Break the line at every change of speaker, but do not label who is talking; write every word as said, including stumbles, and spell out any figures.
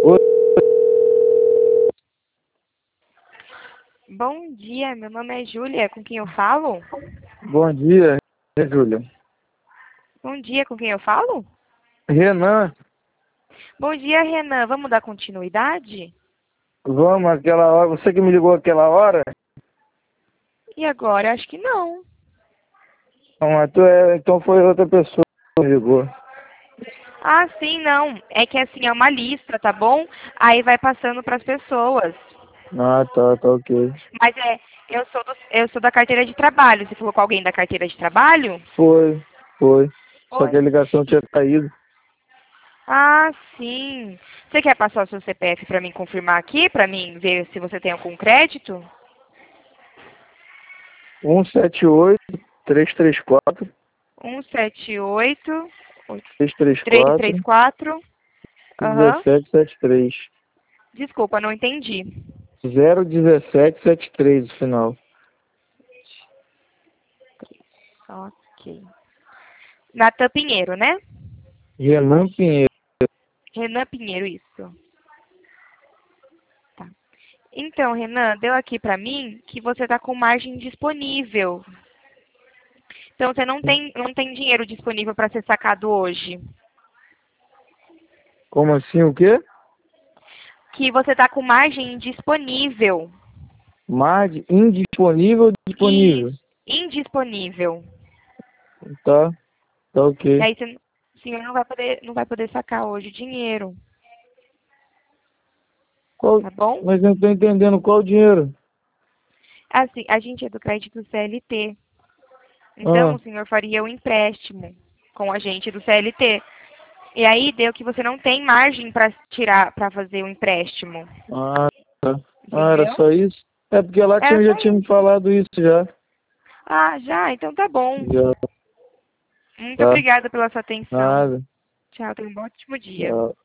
Oi,
Bom dia, meu nome é Júlia, com quem eu falo?
bom dia, é, Júlia.
Bom dia, com quem eu falo?
Renan,
Bom dia, Renan. Vamos dar continuidade?
vamos aquela hora, você que me ligou aquela hora?
E agora? Acho que não.
Não, mas tu é, então foi outra pessoa que me ligou.
Ah, sim, não. É que assim, é uma lista, tá bom? Aí vai passando para as pessoas.
Ah, tá, tá ok.
Mas é, eu sou, do- eu sou da carteira de trabalho. Você falou com alguém da carteira de trabalho?
Foi, foi. Só que a
Oi.
ligação tinha caído.
Ah, sim. Você quer passar o seu C P F para mim confirmar aqui, para mim ver se você tem algum crédito?
um sete oito, três três quatro,
Um sete oito
três três
três três
quatro,
quatro. Aham.
dezessete setenta e três.
Desculpa, não entendi.
zero dezessete setenta e três o final.
Ok. Natan Pinheiro, né?
Renan Pinheiro.
Renan Pinheiro, isso. Tá. Então, Renan, deu aqui pra mim que você tá com margem disponível. Então, você não tem, não tem dinheiro disponível para ser sacado hoje.
Como assim, o quê?
Que você tá com margem disponível.
Margem indisponível ou disponível?
Isso. Indisponível.
Tá, tá
E
ok.
aí, você, o senhor não vai poder, não vai poder sacar hoje dinheiro.
Qual,
Tá bom?
mas eu não tô entendendo qual o dinheiro.
Assim, a gente é do crédito C L T. Então,
Ah,
o senhor faria o empréstimo com a gente do C L T. E aí deu que você não tem margem para tirar, para fazer o empréstimo.
ah, tá. Ah, era
Entendeu?
só isso? É porque lá
Era
tinha, já
só
tinha me
isso.
falado isso já.
Ah, já? Então tá bom.
Já,
Muito
tá.
obrigada pela sua atenção.
Nada.
Tchau, tenha um ótimo dia.
Tchau.